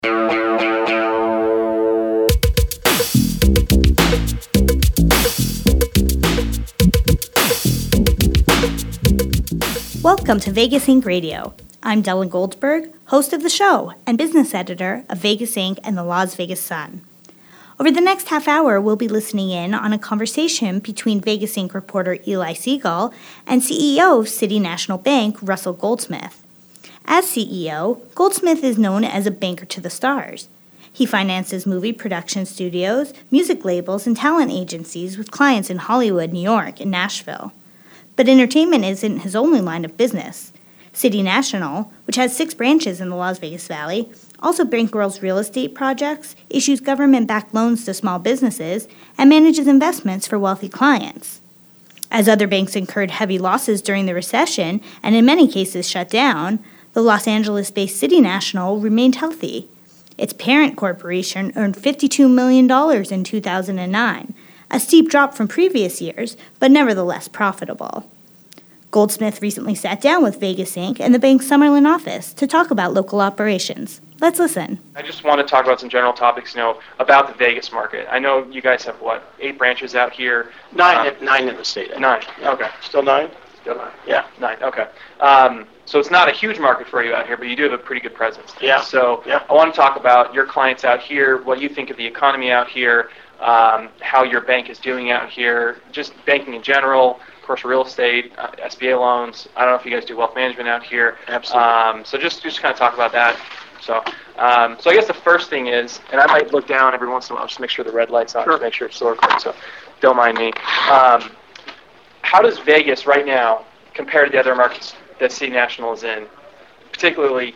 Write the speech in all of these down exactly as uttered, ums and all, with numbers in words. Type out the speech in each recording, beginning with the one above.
Welcome to Vegas Incorporated. Radio. I'm Della Goldsberg, host of the show and business editor of Vegas Incorporated and the Las Vegas Sun. Over the next half hour, we'll be listening in on a conversation between Vegas Incorporated reporter Eli Segal and C E O of City National Bank, Russell Goldsmith. As C E O, Goldsmith is known as a banker to the stars. He finances movie production studios, music labels, and talent agencies with clients in Hollywood, New York, and Nashville. But entertainment isn't his only line of business. City National, which has six branches in the Las Vegas Valley, also bankrolls real estate projects, issues government-backed loans to small businesses, and manages investments for wealthy clients. As other banks incurred heavy losses during the recession, and in many cases shut down, the Los Angeles-based City National remained healthy. Its parent corporation earned fifty-two million dollars in two thousand nine, a steep drop from previous years, but nevertheless profitable. Goldsmith recently sat down with Vegas Incorporated and the bank's Summerlin office to talk about local operations. Let's listen. I just want to talk about some general topics, you know, about the Vegas market. I know you guys have, what, eight branches out here? Nine, um, in, nine in the state. Nine, okay. Still nine? Still nine. Yeah. Nine, okay. Um, so it's not a huge market for you out here, but you do have a pretty good presence. Yeah. So yeah. I want to talk about your clients out here, what you think of the economy out here, um, how your bank is doing out here, just banking in general, of course, real estate, uh, S B A loans. I don't know if you guys do wealth management out here. Absolutely. Um, so just, just kind of talk about that. So, um, so I guess the first thing is, and I might look down every once in a while just to make sure the red light's on, sure. to make sure it's still recording, so don't mind me. Um, how does Vegas right now compare to the other markets that City National is in, particularly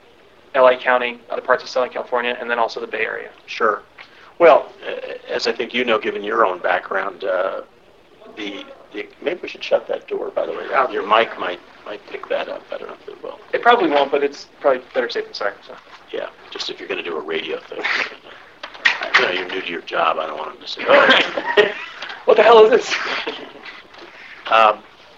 L A County, other parts of Southern California, and then also the Bay Area? Sure. Well, uh, as I think you know, given your own background, uh, the, the maybe we should shut that door, by the way. Your mic might might pick that up. I don't know if it will. It probably won't, but it's probably better safe than sorry. So. Yeah, just if you're going to do a radio thing. I know you're new to your job. I don't want them to say, oh, what the hell is this? um,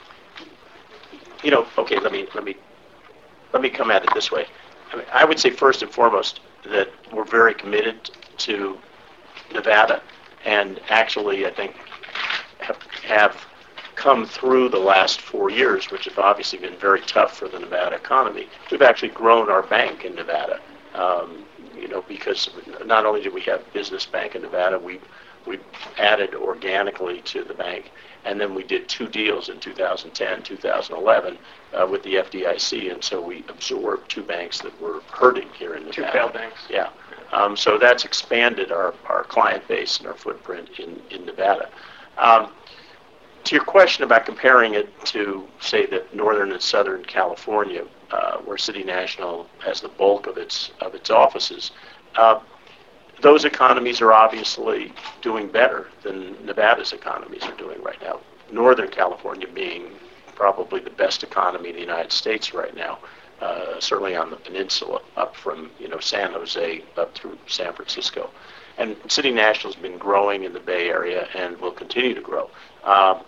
you know, okay, let me let me let me come at it this way. I mean, I would say first and foremost that we're very committed to Nevada, and actually, I think have have come through the last four years, which have obviously been very tough for the Nevada economy. We've actually grown our bank in Nevada, um, you know, because not only do we have Business Bank in Nevada, we we added organically to the bank, and then we did two deals in two thousand ten, two thousand eleven uh, with the F D I C, and so we absorbed two banks that were hurting here in Nevada. Two failed banks. Yeah. Um, so that's expanded our, our client base and our footprint in, in Nevada. Um, to your question about comparing it to, say, the Northern and Southern California, uh, where City National has the bulk of its of its offices, uh, those economies are obviously doing better than Nevada's economies are doing right now. Northern California being probably the best economy in the United States right now. Uh, certainly on the peninsula, up from you know San Jose up through San Francisco, and City National's been growing in the Bay Area and will continue to grow. Uh,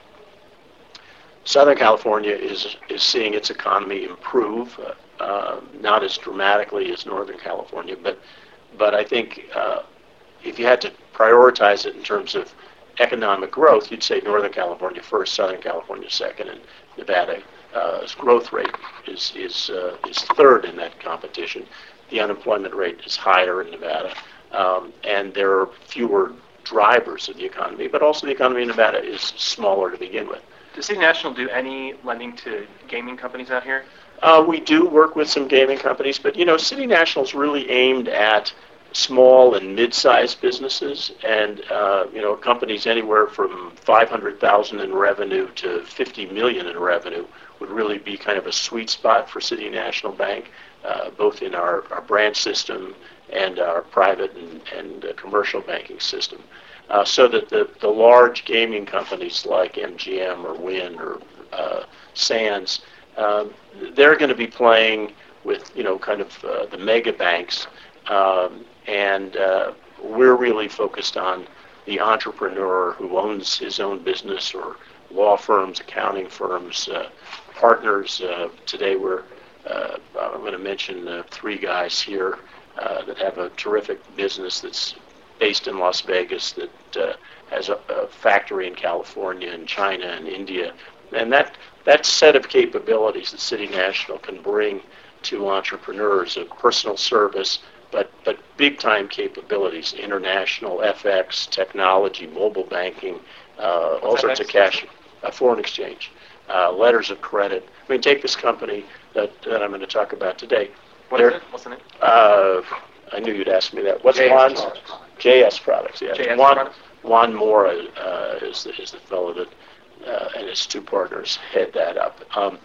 Southern California is is seeing its economy improve, uh, uh, not as dramatically as Northern California, but but I think uh, if you had to prioritize it in terms of economic growth, you'd say Northern California first, Southern California second, and Nevada. Uh, growth rate is is uh, is third in that competition. The unemployment rate is higher in Nevada, um, and there are fewer drivers of the economy. But also, the economy in Nevada is smaller to begin with. Does City National do any lending to gaming companies out here? Uh, we do work with some gaming companies, but you know, City National is really aimed at small and mid-sized businesses, and uh, you know, companies anywhere from five hundred thousand in revenue to fifty million in revenue would really be kind of a sweet spot for City National Bank, uh, both in our, our branch system and our private and, and uh, commercial banking system. Uh, so that the, the large gaming companies like M G M or Wynn or uh, Sands, um, they're going to be playing with, you know, kind of uh, the mega banks, um, and uh, we're really focused on the entrepreneur who owns his own business, or law firms, accounting firms, uh, partners. Uh, today we're, uh, I'm going to mention uh, three guys here. uh, that have a terrific business that's based in Las Vegas, that uh, has a, a factory in California and China and India. And that, that set of capabilities that City National can bring to entrepreneurs of personal service, but, but big-time capabilities, international, F X, technology, mobile banking, uh, all sorts of cash, uh, foreign exchange, uh, letters of credit. I mean, take this company that, that I'm going to talk about today. What is it? What's the name? Uh, I knew you'd ask me that. What's Juan's? J S Products, yeah. J S Juan, Products? Juan Mora uh, is, the, is the fellow that, uh, and his two partners head that up. Um,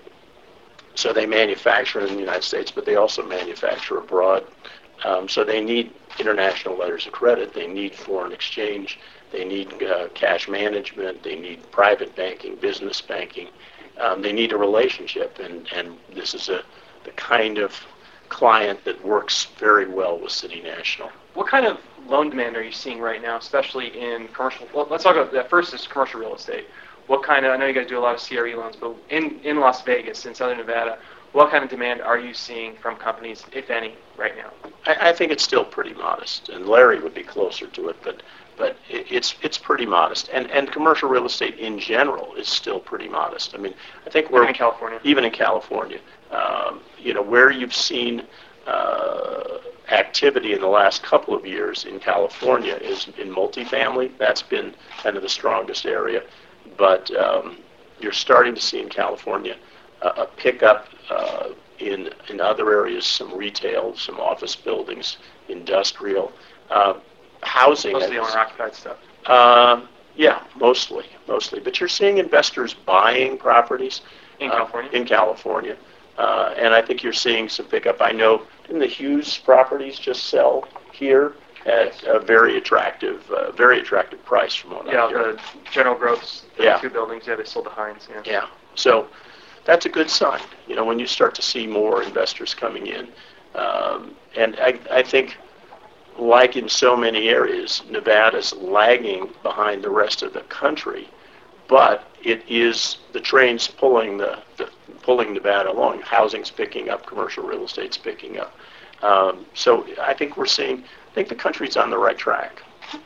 so they manufacture in the United States, but they also manufacture abroad. Um, so they need international letters of credit. They need foreign exchange. They need uh, cash management. They need private banking, business banking. Um, they need a relationship, and, and this is a the kind of client that works very well with City National. What kind of loan demand are you seeing right now, especially in commercial? Well, let's talk about that first. Is commercial real estate. What kind of? I know you guys do a lot of C R E loans, but in, in Las Vegas, in Southern Nevada, what kind of demand are you seeing from companies, if any, right now? I, I think it's still pretty modest, and Larry would be closer to it, but but it, it's it's pretty modest. And and commercial real estate in general is still pretty modest. I mean, I think we're even in California. Even in California, um, you know, where you've seen uh, activity in the last couple of years in California is in multifamily. That's been kind of the strongest area. But um, you're starting to see in California a, a pickup uh, in in other areas, some retail, some office buildings, industrial, uh, housing. Most of the owner-occupied stuff. Uh, yeah, mostly, mostly. But you're seeing investors buying properties in uh, California. In California, uh, and I think you're seeing some pickup. I know, didn't the Hughes properties just sell here at a very attractive, uh, very attractive price from what yeah, I hear? the General Growth's the Yeah. two buildings. Yeah, they sold to Heinz. Yeah. Yeah. So that's a good sign. You know, when you start to see more investors coming in, um, and I, I think, like in so many areas, Nevada's lagging behind the rest of the country, but it is the train's pulling the, the pulling Nevada along. Housing's picking up, commercial real estate's picking up. Um, so I think we're seeing. I think the country's on the right track.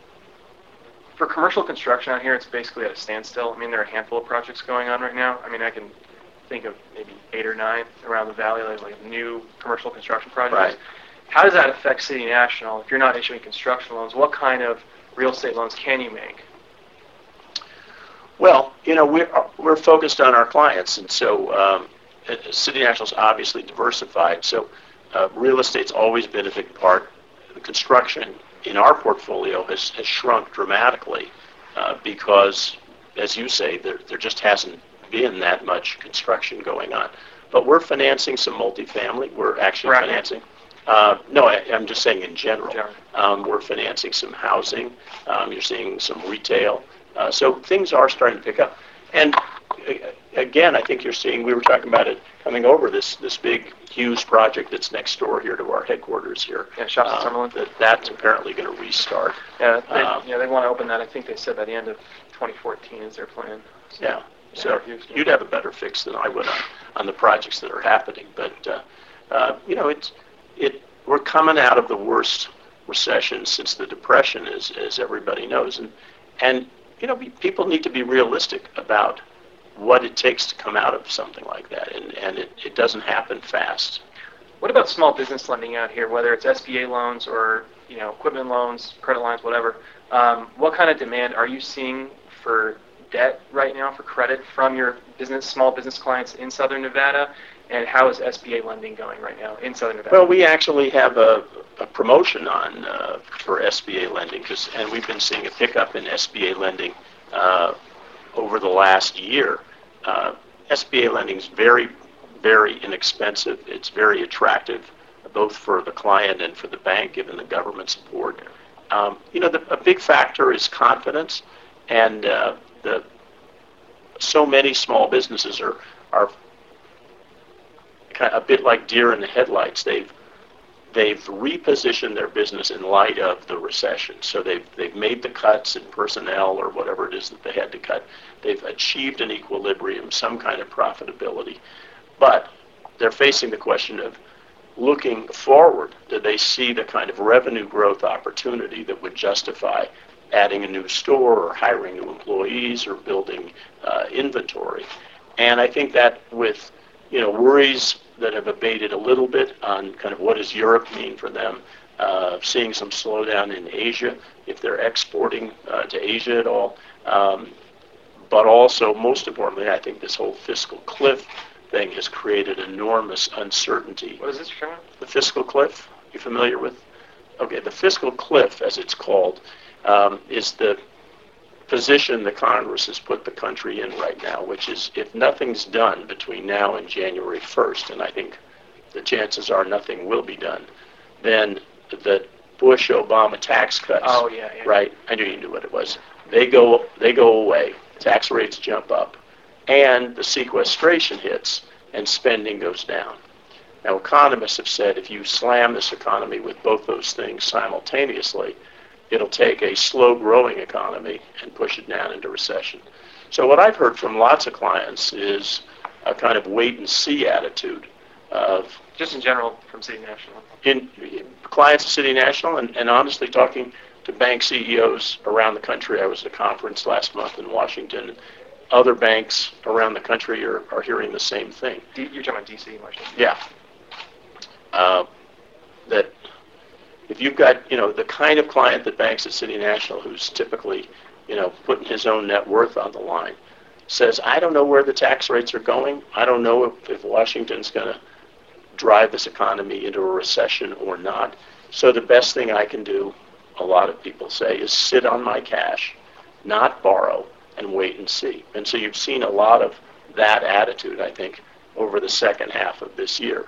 For commercial construction out here, it's basically at a standstill. I mean, there are a handful of projects going on right now. I mean, I can think of maybe eight or nine around the valley, like, like new commercial construction projects. Right. How does that affect City National? If you're not issuing construction loans, what kind of real estate loans can you make? Well, you know, we're, we're focused on our clients, and so um, City National's obviously diversified, so uh, real estate's always been a big part. The construction in our portfolio has, has shrunk dramatically uh, because, as you say, there, there just hasn't been that much construction going on. But we're financing some multifamily. We're actually Right. financing. Uh, no, I, I'm just saying in general. General. Um, we're financing some housing. Um, you're seeing some retail. Uh, so things are starting to pick up. And uh, again, I think you're seeing, we were talking about it coming over, this this big Hughes project that's next door here to our headquarters here. Yeah, Shops at Uh, Summerlin. that, that's apparently going to restart. Yeah, they, Um, yeah, they want to open that. I think they said by the end of twenty fourteen is their plan. So, Yeah. So Houston. you'd have a better fix than I would on, on the projects that are happening. But, uh, uh, you know, it's, it, we're coming out of the worst recession since the Depression, as, as everybody knows. And, and, you know, people need to be realistic about what it takes to come out of something like that. And, and it, it doesn't happen fast. What about small business lending out here, whether it's S B A loans or, you know, equipment loans, credit lines, whatever? Um, what kind of demand are you seeing for debt right now, for credit from your business, small business clients in Southern Nevada? And how is S B A lending going right now in Southern Nevada? Well, we actually have a, a promotion on uh, for S B A lending, cause, and we've been seeing a pickup in S B A lending uh, over the last year. Uh, S B A lending is very, very inexpensive. It's very attractive, both for the client and for the bank, given the government support. Um, you know, the, a big factor is confidence, and uh, the so many small businesses are are kind of a bit like deer in the headlights. They've they've repositioned their business in light of the recession. So they've they've made the cuts in personnel or whatever it is that they had to cut. They've achieved an equilibrium, some kind of profitability, but they're facing the question of, looking forward, do they see the kind of revenue growth opportunity that would justify adding a new store or hiring new employees or building uh, inventory? And I think that with, you know, worries that have abated a little bit on kind of what does Europe mean for them, uh, seeing some slowdown in Asia, if they're exporting uh, to Asia at all. Um, but also, most importantly, I think this whole fiscal cliff thing has created enormous uncertainty. What is this you're talking about? The fiscal cliff, you familiar with? Okay, the fiscal cliff, as it's called, um, is the position the Congress has put the country in right now, which is if nothing's done between now and January first, and I think the chances are nothing will be done, then the Bush-Obama tax cuts, oh, yeah, yeah. right? I knew you knew what it was. They go, they go away, tax rates jump up, and the sequestration hits, and spending goes down. Now, economists have said if you slam this economy with both those things simultaneously, it'll take a slow-growing economy and push it down into recession. So what I've heard from lots of clients is a kind of wait-and-see attitude of... Just in general from City National. In, in clients of City National, and, and honestly talking to bank C E Os around the country. I was at a conference last month in Washington. Other banks around the country are, are hearing the same thing. D, you're talking about D C, Washington? Yeah. Uh, that if you've got, you know, the kind of client that banks at City National who's typically, you know, putting his own net worth on the line, says, I don't know where the tax rates are going. I don't know if, if Washington's going to drive this economy into a recession or not. So the best thing I can do, a lot of people say, is sit on my cash, not borrow, and wait and see. And so you've seen a lot of that attitude, I think, over the second half of this year.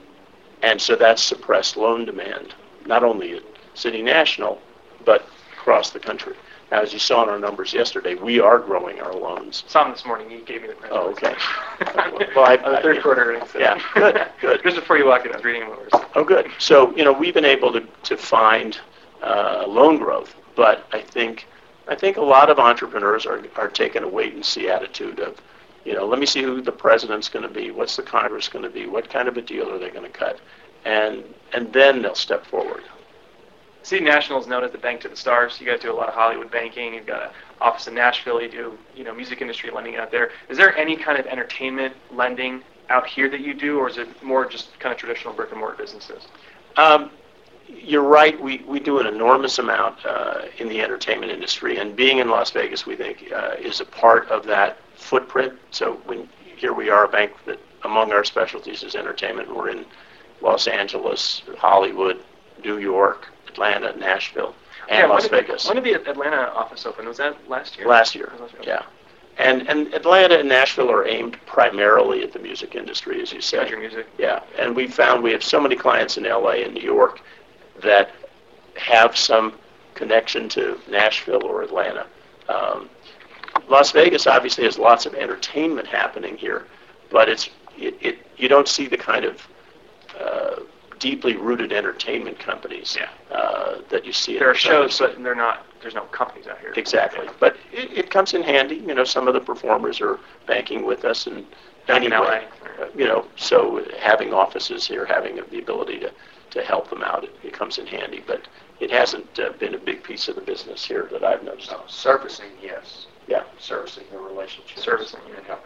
And so that's suppressed loan demand, not only at City National, but across the country. Now, as you saw in our numbers yesterday, we are growing our loans. Saw them this morning. You gave me the print. Oh, okay. Well, I, On the third I, quarter earnings. Yeah, good, good. Just before you walked in, I was reading them over. Oh, good. So, you know, we've been able to, to find uh, loan growth, but I think I think a lot of entrepreneurs are, are taking a wait-and-see attitude of, you know, let me see who the president's going to be, what's the Congress going to be, what kind of a deal are they going to cut, and and then they'll step forward. City National is known as the bank to the stars. You guys do a lot of Hollywood banking. You've got an office in Nashville. You do, you know, music industry lending out there. Is there any kind of entertainment lending out here that you do, or is it more just kind of traditional brick and mortar businesses? Um, you're right. We, we do an enormous amount uh, in the entertainment industry, and being in Las Vegas, we think, uh, is a part of that footprint. So when here we are, a bank that among our specialties is entertainment. We're in Los Angeles, Hollywood, New York, Atlanta, Nashville, and yeah, Las when did, Vegas. When did the Atlanta office open? Was that last year? Last year, last year? yeah. And and Atlanta and Nashville are aimed primarily at the music industry, as you said. Country music. Yeah, and we found we have so many clients in L A and New York that have some connection to Nashville or Atlanta. Um, Las Vegas obviously has lots of entertainment happening here, but it's it, it you don't see the kind of uh, deeply rooted entertainment companies yeah. uh, that you see. There in are shows, but they're not. There's no companies out here. Exactly, yeah. but it, it comes in handy. You know, some of the performers are banking with us, and Back in L A. anyway, uh, you know, so having offices here, having the ability to, to help them out, it, it comes in handy. But it hasn't uh, been a big piece of the business here that I've noticed. No, servicing, yes. Yeah, Servicing the relationship. Servicing, yeah.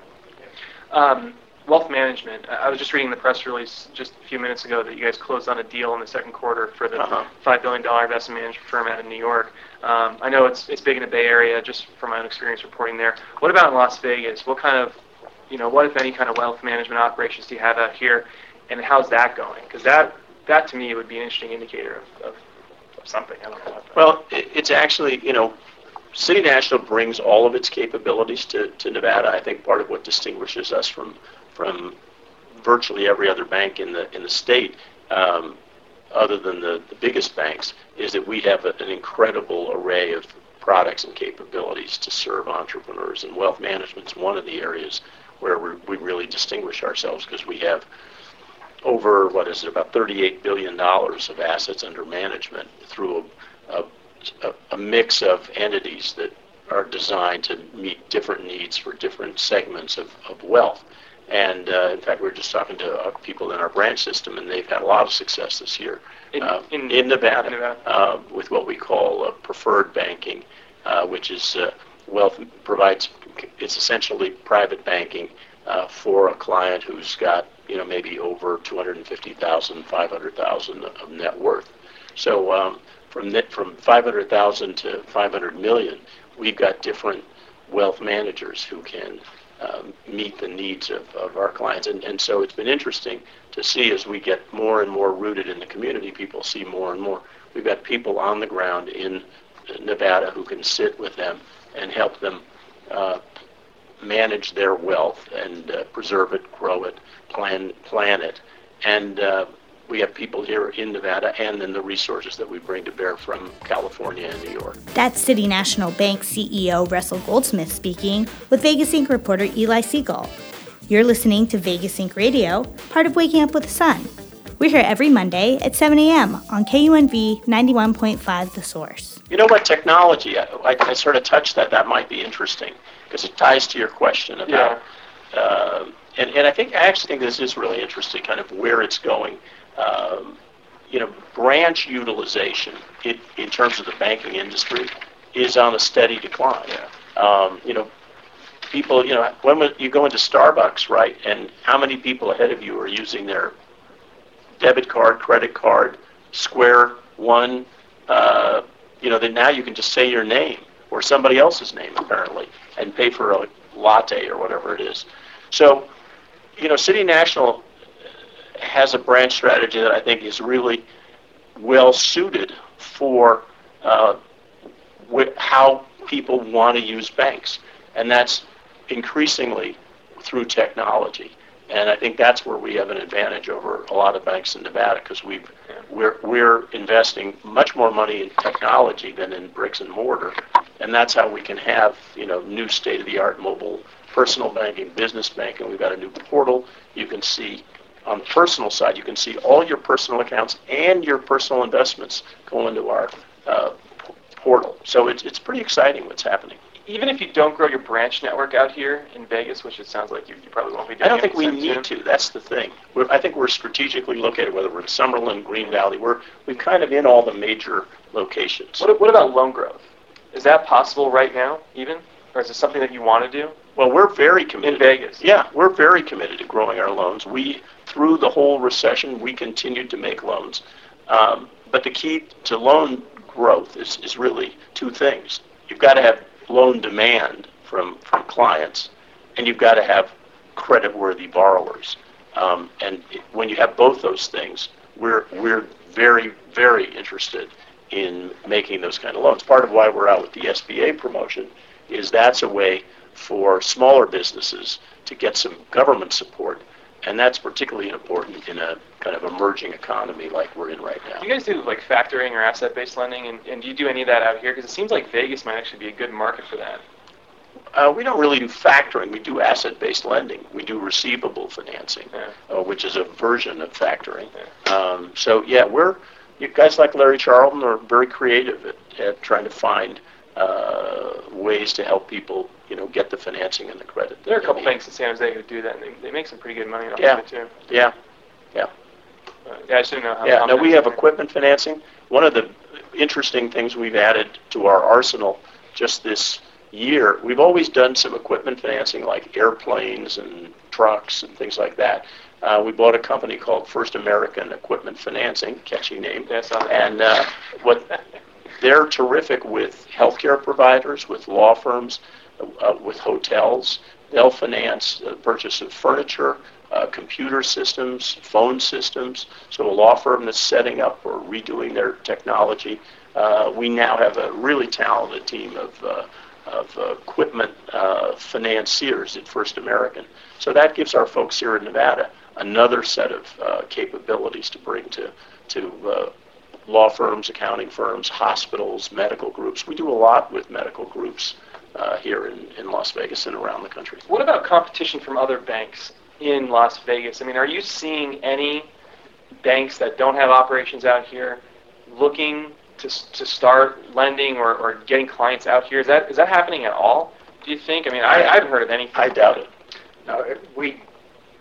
Um, wealth management. I was just reading the press release just a few minutes ago that you guys closed on a deal in the second quarter for the Uh-huh. five billion dollars investment management firm out of New York. Um, I know it's it's big in the Bay Area, just from my own experience reporting there. What about in Las Vegas? What kind of, you know, what if any kind of wealth management operations do you have out here, and how's that going? Because that that to me would be an interesting indicator of, of, of something. I don't know. What well, it, it's actually, you know, City National brings all of its capabilities to, to Nevada. I think part of what distinguishes us from from virtually every other bank in the in the state, um, other than the, the biggest banks, is that we have a, an incredible array of products and capabilities to serve entrepreneurs. And wealth management is one of the areas where we, we really distinguish ourselves, because we have over, what is it, about thirty-eight billion dollars of assets under management through a, a, a mix of entities that are designed to meet different needs for different segments of, of wealth. And uh, in fact, we were just talking to uh, people in our branch system, and they've had a lot of success this year In, uh, in, in Nevada, in Nevada. Uh, with what we call uh, preferred banking, uh, which is uh, wealth provides. It's essentially private banking uh, for a client who's got, you know, maybe over two hundred fifty thousand, five hundred thousand of net worth. So um, from net, from five hundred thousand to five hundred million, we've got different wealth managers who can um, meet the needs of, of our clients. And, and so it's been interesting to see as we get more and more rooted in the community, people see more and more. We've got people on the ground in Nevada who can sit with them and help them uh, manage their wealth and uh, preserve it, grow it, plan plan it. And uh, we have people here in Nevada, and then the resources that we bring to bear from California and New York. That's City National Bank C E O Russell Goldsmith speaking with Vegas Inc reporter Eli Siegel. You're listening to Vegas Inc Radio, part of Waking Up with the Sun. We're here every Monday at seven a.m. on K U N V ninety-one point five The Source. You know what, technology, I, I, I sort of touched that. That might be interesting because it ties to your question about, yeah. uh, and, and I think, I actually think this is really interesting, kind of where it's going. Um, you know, branch utilization in, in terms of the banking industry is on a steady decline. Yeah. Um, you know, people, you know, when you go into Starbucks, right, and how many people ahead of you are using their debit card, credit card, Square One, uh, you know, then now you can just say your name or somebody else's name, apparently, and pay for a latte or whatever it is. So, you know, City National has a branch strategy that I think is really well suited for uh, wh- how people want to use banks, and that's increasingly through technology. And I think that's where we have an advantage over a lot of banks in Nevada, because we've we're we're investing much more money in technology than in bricks and mortar, and that's how we can have, you know, new state-of-the-art mobile personal banking, business banking. We've got a new portal. You can see on the personal side, you can see all your personal accounts and your personal investments go into our uh, p- portal. So it's it's pretty exciting what's happening. Even if you don't grow your branch network out here in Vegas, which it sounds like you, you probably won't be doing. I don't think we anytime need soon. to. That's the thing. We're, I think we're strategically located, whether we're in Summerlin, Green Valley. We're we're kind of in all the major locations. What, what about loan growth? Is that possible right now, even? Or is it something that you want to do? Well, we're very committed. In Vegas? Yeah, we're very committed to growing our loans. We, through the whole recession, we continued to make loans. Um, but the key to loan growth is, is really two things. You've got to have loan demand from, from clients, and you've got to have credit-worthy borrowers. Um, and it, when you have both those things, we're we're very, very interested in making those kind of loans. Part of why we're out with the S B A promotion is that's a way for smaller businesses to get some government support, and that's particularly important in a kind of emerging economy like we're in right now. Do you guys do like factoring or asset-based lending, and, and do you do any of that out here? Because it seems like Vegas might actually be a good market for that. Uh, we don't really do factoring. We do asset-based lending. We do receivable financing, Yeah. uh, which is a version of factoring. Yeah. Um, so yeah, we're you guys like Larry Charlton are very creative at, at trying to find uh, ways to help people, you know, get the financing and the credit. There are a couple need. banks in San Jose who do that, and they, they make some pretty good money off Yeah. of it too. Yeah, yeah. Uh, yeah, I just didn't know how. Yeah, how no, we much- have equipment financing. One of the interesting things we've added to our arsenal just this year, we've always done some equipment financing like airplanes and trucks and things like that. Uh, we bought a company called First American Equipment Financing, catchy name. Yeah, I saw that. And uh, what they're terrific with healthcare providers, with law firms, uh, with hotels. They'll finance the purchase of furniture, uh, computer systems, phone systems. So a law firm that's setting up or redoing their technology. Uh, we now have a really talented team of, uh, of uh, equipment uh, financiers at First American. So that gives our folks here in Nevada another set of uh, capabilities to bring to, to uh, law firms, accounting firms, hospitals, medical groups. We do a lot with medical groups uh, here in, in Las Vegas and around the country. What about competition from other banks in Las Vegas? I mean, are you seeing any banks that don't have operations out here looking to to start lending or, or getting clients out here? Is that is that happening at all, do you think? I mean, I, I haven't heard of anything. I doubt it. No, it- we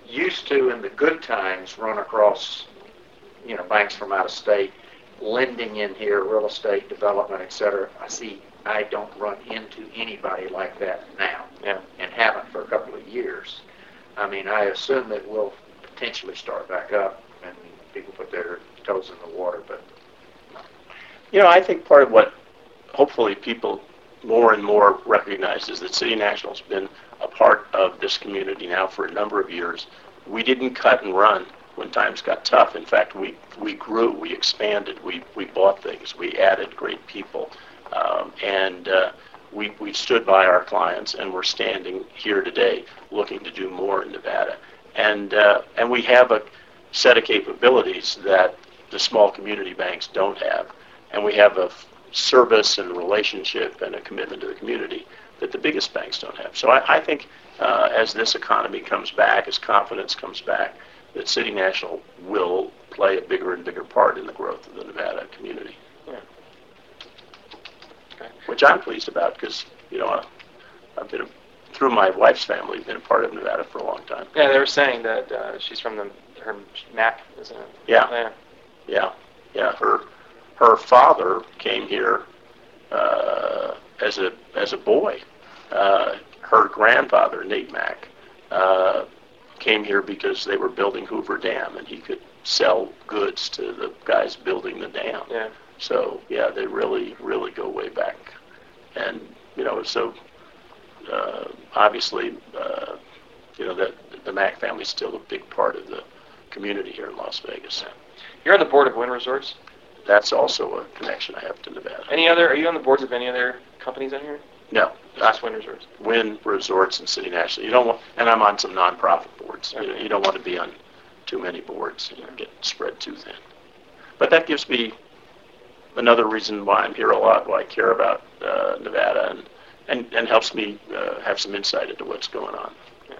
used to, in the good times, run across, you know, banks from out of state, lending in here, real estate development, et cetera. I see, I don't run into anybody like that now, Yeah. and haven't for a couple of years. I mean, I assume that we'll potentially start back up and people put their toes in the water, but You know, I think part of what hopefully people more and more recognize is that City National's been a part of this community now for a number of years. We didn't cut and run when times got tough. In fact, we, we grew, we expanded, we, we bought things, we added great people, um, and uh, we, we stood by our clients, and we're standing here today looking to do more in Nevada. And, uh, and we have a set of capabilities that the small community banks don't have. And we have a f- service and relationship and a commitment to the community that the biggest banks don't have. So I, I think uh, as this economy comes back, as confidence comes back, that City National will play a bigger and bigger part in the growth of the Nevada community. Yeah. Okay. Which I'm pleased about because, you know, I, I've been, a, through my wife's family, been a part of Nevada for a long time. Yeah, they were saying that uh, she's from the her Mac, isn't it? Yeah. Yeah. Yeah, yeah. Her her father came here uh, as a as a boy. Uh, her grandfather, Nate Mack, uh, came here because they were building Hoover Dam, and he could sell goods to the guys building the dam. Yeah. So yeah, they really really go way back, and you know so uh, obviously uh, you know that the Mack family is still a big part of the community here in Las Vegas. You're on the board of Wynn Resorts. That's also a connection I have to Nevada. Any other? Are you on the boards of any other companies in here? No, Just Wynn Resorts. Wynn Resorts and City National. You don't want, and I'm on some nonprofit boards. You, know, Okay. you don't want to be on too many boards. You know, get spread too thin. But that gives me another reason why I'm here a lot, why I care about uh, Nevada, and, and and helps me uh, have some insight into what's going on.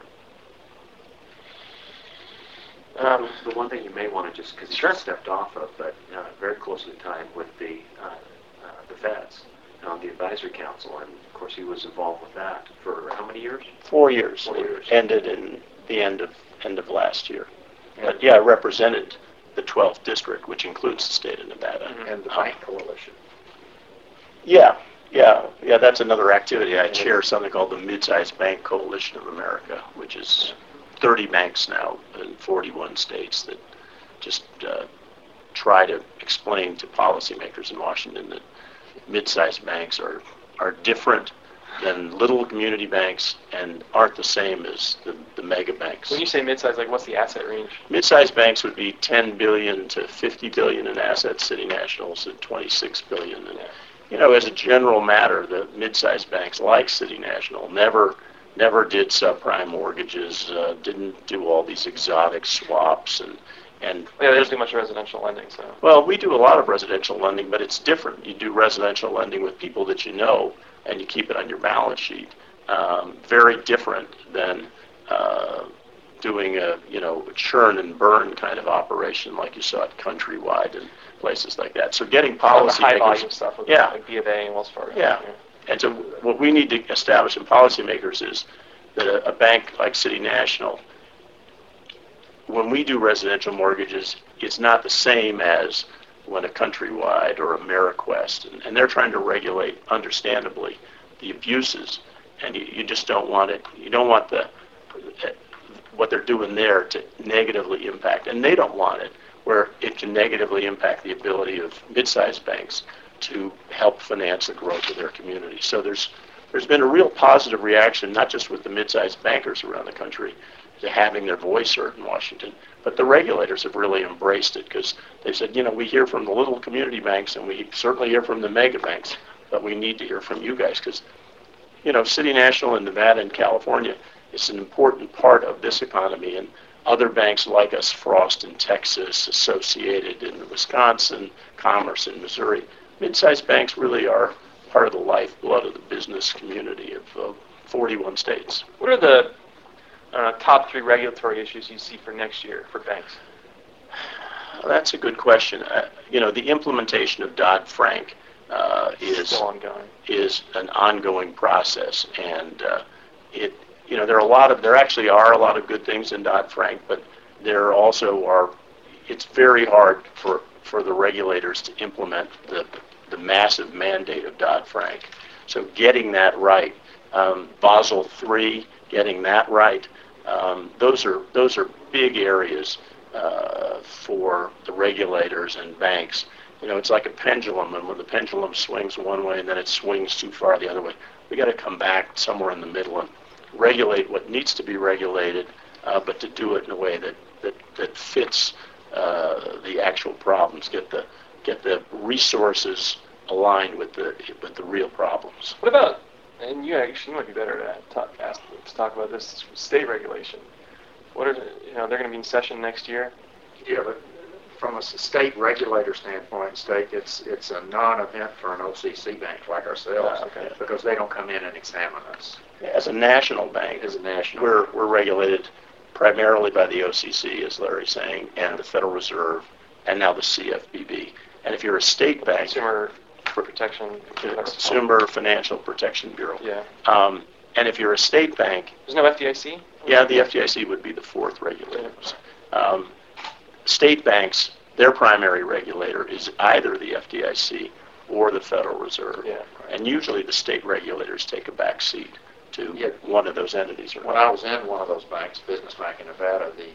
Um, the one thing you may want to just, because you Sure. just stepped off of, but uh, very closely tied with the uh, uh, the feds on the advisory council, and of course he was involved with that for how many years? Four years. Four years. Ended in the end of end of last year. But yeah, I represented the twelfth district, which includes the state of Nevada. Mhm. And the bank coalition. Yeah, yeah, yeah. That's another activity. I chair something called the Mid-Sized Bank Coalition of America, which is thirty banks now in forty-one states that just uh, try to explain to policymakers in Washington that mid-sized banks are are different than little community banks and aren't the same as the, the mega banks. when you say mid-size, like what's the asset range? Mid-sized banks would be ten billion to fifty billion in assets. City National's at twenty-six billion. And, you know, as a general matter, the mid-sized banks like City National never never did subprime mortgages, uh, didn't do all these exotic swaps, and and Yeah, they don't do much residential lending, so. well, we do a lot of residential lending, but it's different. You do residential lending with people that you know, and you keep it on your balance sheet. Um, very different than uh, doing a, you know, churn and burn kind of operation like you saw at Countrywide and places like that. So getting All the high policymakers, volume stuff with Yeah. like B of A and Wells Fargo. Yeah. and so what we need to establish in policymakers is that a, a bank like City National, when we do residential mortgages, it's not the same as when a Countrywide or a AmeriQuest, and, and they're trying to regulate, understandably, the abuses, and you, you just don't want it. You don't want the what they're doing there to negatively impact, and they don't want it where it can negatively impact the ability of mid-sized banks to help finance the growth of their community. So there's there's been a real positive reaction, not just with the mid-sized bankers around the country, to having their voice heard in Washington, but the regulators have really embraced it because they said, you know, we hear from the little community banks and we certainly hear from the mega banks, but we need to hear from you guys because, you know, City National in Nevada and California is an important part of this economy, and other banks like us, Frost in Texas, Associated in Wisconsin, Commerce in Missouri, mid-sized banks really are part of the lifeblood of the business community of uh, forty-one states. What are the uh, top three regulatory issues you see for next year for banks? Well, that's a good question. Uh, you know, the implementation of Dodd-Frank uh, is Still ongoing. is an ongoing process, and uh, it you know, there are a lot of, there actually are a lot of good things in Dodd-Frank, but there also are, it's very hard for, for the regulators to implement the, the massive mandate of Dodd-Frank. So getting that right, um, Basel three, getting that right, um, those are those are big areas uh, for the regulators and banks. You know, it's like a pendulum, and when the pendulum swings one way and then it swings too far the other way, we got to come back somewhere in the middle and regulate what needs to be regulated, uh, but to do it in a way that that, that fits uh, the actual problems. Get the get the resources aligned with the with the real problems. What about, and you actually you might be better to talk, ask, to talk about this, state regulation. What are the, you know, they're going to be in session next year? Yeah, but from a state regulator standpoint, state, it's it's a non-event for an O C C bank like ourselves, uh, okay. because they don't come in and examine us. As a national bank, As a national we're we're regulated primarily by the O C C, as Larry's saying, and the Federal Reserve, and now the C F P B. And if you're a state bank, Consumer Protection, Consumer Financial Protection Bureau. Yeah. Um, and if you're a state bank, There's no F D I C? yeah, the F D I C would be the fourth regulator. Um, state banks, their primary regulator is either the F D I C or the Federal Reserve. Yeah. And usually the state regulators take a back seat to Yeah. one of those entities. Or When I was in one of those banks, Business Bank in Nevada, the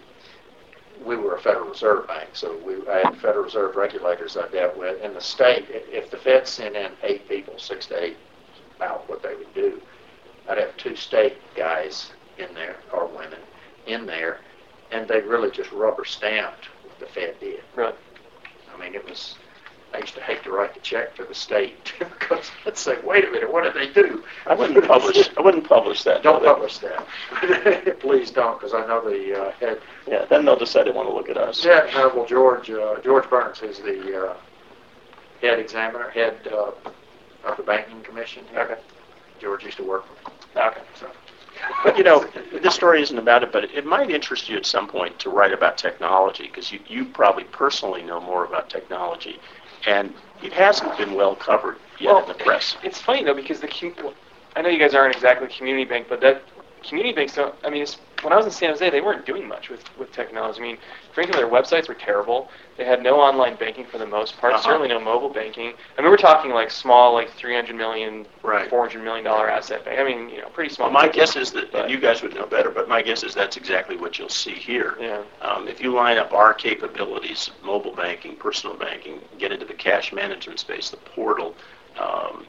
we were a Federal Reserve bank, so we I had Federal Reserve regulators I dealt with. In the state, if the Fed sent in eight people, six to eight, about what they would do, I'd have two state guys in there, or women, in there, and they really just rubber stamped what the Fed did. Really? I mean, it was, I used to hate to write the check to the state because I'd say, wait a minute, what did they do? I wouldn't publish. I wouldn't publish that. Don't no, publish that. Please don't, because I know the uh, head. Yeah, then they'll decide they want to look at us. Yeah, no, well, George, uh, George Burns is the uh, head examiner, head uh, of the Banking Commission here. Okay. George used to work for me. Okay. So. But, you know, this story isn't about it, but it, it might interest you at some point to write about technology, because you, you probably personally know more about technology, and it hasn't been well covered yet well, in the press. It's funny, though, because the com- I know you guys aren't exactly a community bank, but that community banks don't, I mean, it's, when I was in San Jose, they weren't doing much with, with technology. I mean, frankly, their websites were terrible. They had no online banking for the most part, Uh-huh. certainly no mobile banking. I mean, we're talking like small, like three hundred million dollars, Right. four hundred million dollars asset bank. I mean, you know, pretty small. Well, my guess is that, But- and you guys would know better, but my guess is that's exactly what you'll see here. Yeah. Um, if you line up our capabilities, mobile banking, personal banking, get into the cash management space, the portal, um,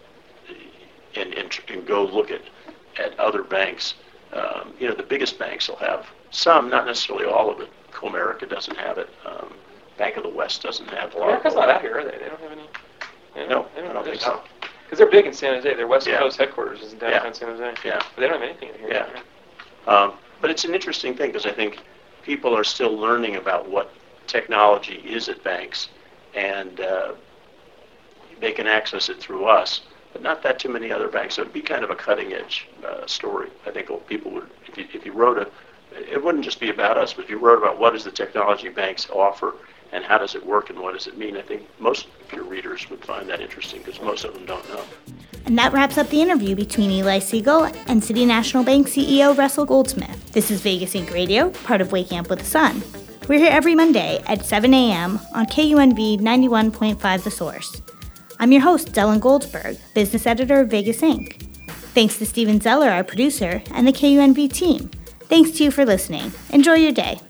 and, and, and go look at, at other banks, um, you know, the biggest banks will have some, not necessarily all of it. Comerica doesn't have it. Um, Bank of the West doesn't have a lot. America's not out here, are they? They don't have any. They don't, No, they don't, I don't they think so. Because they're big in San Jose. Their West Yeah. Coast headquarters is in downtown Yeah. San Jose. Yeah. But they don't have anything in here. Yeah. Um, but it's an interesting thing, because I think people are still learning about what technology is at banks, and uh, they can access it through us, but not that too many other banks. So it'd be kind of a cutting-edge uh, story. I think people would, if you, if you wrote a, it wouldn't just be about us, but if you wrote about what does the technology banks offer and how does it work and what does it mean, I think most of your readers would find that interesting, because most of them don't know. And that wraps up the interview between Eli Siegel and City National Bank C E O Russell Goldsmith. This is Vegas Inc Radio, part of Waking Up with the Sun. We're here every Monday at seven a.m. on K U N V ninety-one point five The Source. I'm your host, Dylan Goldsberg, business editor of Vegas Incorporated. Thanks to Steven Zeller, our producer, and the K U N V team. Thanks to you for listening. Enjoy your day.